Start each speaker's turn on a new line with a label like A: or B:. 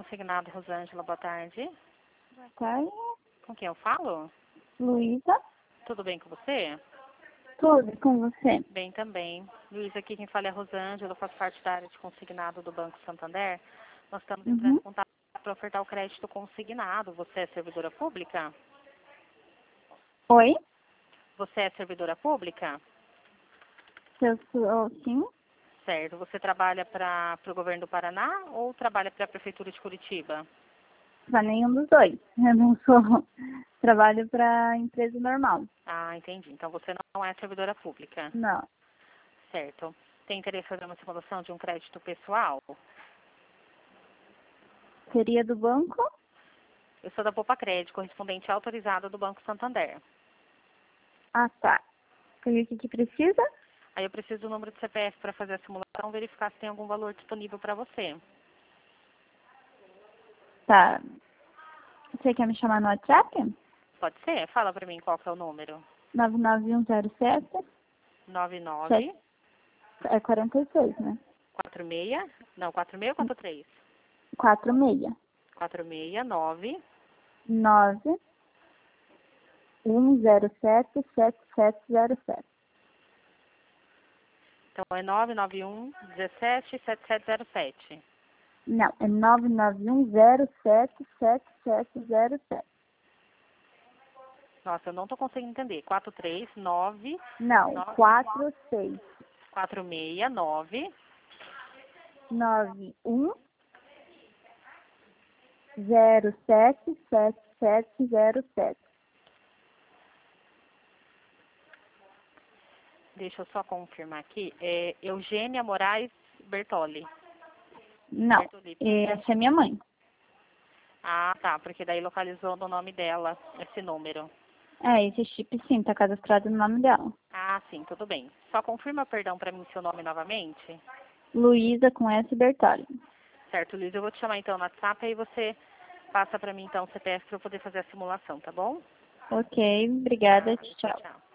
A: Consignado, Rosângela, boa tarde.
B: Boa tarde.
A: Com quem eu falo?
B: Luísa.
A: Tudo bem com você?
B: Tudo com você?
A: Bem também. Luísa, aqui quem fala é a Rosângela, eu faço parte da área de consignado do Banco Santander. Nós estamos entrando em contato para ofertar o crédito consignado. Você é servidora pública?
B: Oi?
A: Você é servidora pública?
B: Eu sou, sim,
A: Certo. Você trabalha para o governo do Paraná ou trabalha para a Prefeitura de Curitiba?
B: para nenhum dos dois. Eu não sou, trabalho para empresa normal.
A: Ah, entendi. Então você não é servidora pública.
B: Não.
A: Certo. Tem interesse em fazer uma simulação de um crédito pessoal?
B: Seria do banco?
A: Eu sou da Poupa Crédito, correspondente autorizada do Banco Santander.
B: Ah, tá. E o que precisa?
A: Aí eu preciso do número de CPF para fazer a simulação, verificar se tem algum valor disponível para você.
B: Tá. Você quer me chamar no WhatsApp?
A: Pode ser? Fala para mim qual que é o número.
B: 99107
A: 99
B: é 46, né?
A: 46, não, 46 ou 43?
B: 46.
A: 469
B: 9107 7707.
A: Então é 991 17 7707.
B: Não, é 991077707.
A: Nossa, eu não estou conseguindo entender. 439
B: Não, 46
A: 469
B: 91 077707.
A: Deixa eu só confirmar aqui. É Eugênia Moraes Bertoli.
B: Não,
A: Bertoli.
B: essa é minha mãe.
A: Ah, tá, porque daí localizou no nome dela esse número.
B: É, esse chip sim, tá cadastrado no nome dela.
A: Ah, sim, tudo bem. Só confirma, perdão, para mim seu nome novamente.
B: Luísa com S. Bertoli.
A: Certo, Luiz, eu vou te chamar então no WhatsApp, aí você passa para mim então o CPF para eu poder fazer a simulação, tá bom?
B: Ok, obrigada,
A: Tchau,
B: tchau.
A: tchau.